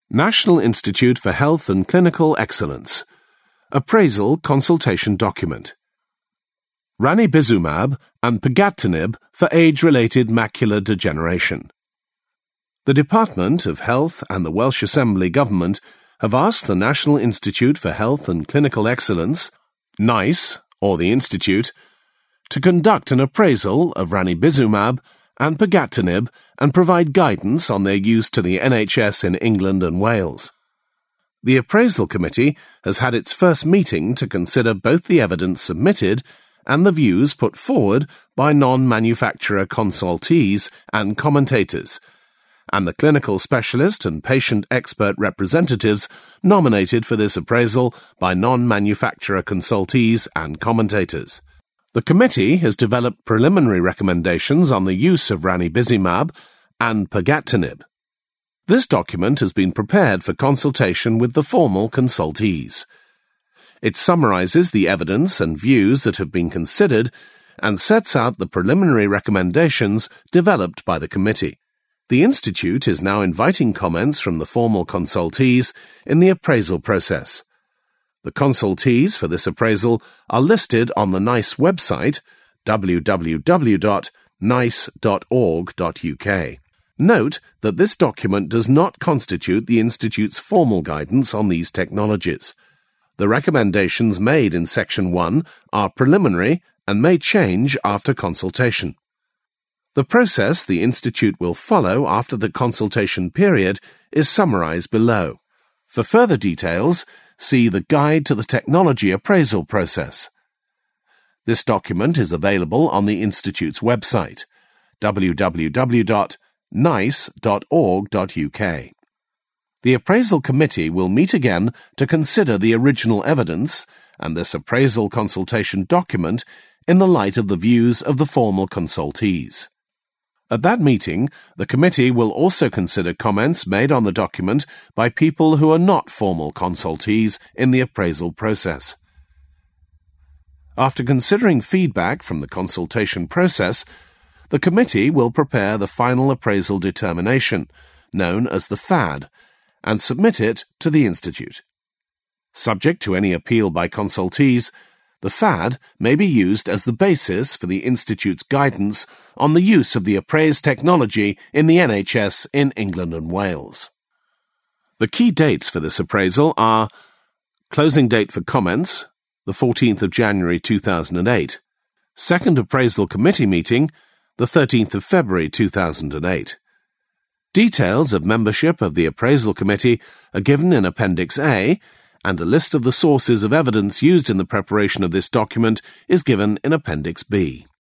National Institute for Health and Clinical Excellence. Appraisal Consultation Document. Ranibizumab and pegylatinib for age-related macular degeneration. The Department of Health and the Welsh Assembly Government have asked the National Institute for Health and Clinical Excellence, NICE, or the Institute, to conduct an appraisal of ranibizumab and pegylatinib and provide guidance on their use to the NHS in England and Wales. The Appraisal Committee has had its first meeting to consider both the evidence submitted and the views put forward by non-manufacturer consultees and commentators, and the clinical specialist and patient expert representatives nominated for this appraisal by non-manufacturer consultees and commentators. The committee has developed preliminary recommendations on the use of ranibizumab and pegylatinib. This document has been prepared for consultation with the formal consultees. It summarizes the evidence and views that have been considered and sets out the preliminary recommendations developed by the committee. The Institute is now inviting comments from the formal consultees in the appraisal process. The consultees for this appraisal are listed on the NICE website, www.nice.org.uk. Note that this document does not constitute the Institute's formal guidance on these technologies. The recommendations made in Section 1 are preliminary and may change after consultation. The process the Institute will follow after the consultation period is summarized below. For further details, see the Guide to the Technology Appraisal Process. This document is available on the Institute's website, www.nice.org.uk. The Appraisal Committee will meet again to consider the original evidence and this appraisal consultation document in the light of the views of the formal consultees. At that meeting, the committee will also consider comments made on the document by people who are not formal consultees in the appraisal process. After considering feedback from the consultation process, the committee will prepare the final appraisal determination, known as the FAD, and submit it to the Institute. Subject to any appeal by consultees, the FAD may be used as the basis for the Institute's guidance on the use of the appraised technology in the NHS in England and Wales. The key dates for this appraisal are closing date for comments, the 14th of January 2008, second appraisal committee meeting, the 13th of February 2008. Details of membership of the appraisal committee are given in Appendix A, and a list of the sources of evidence used in the preparation of this document is given in Appendix B.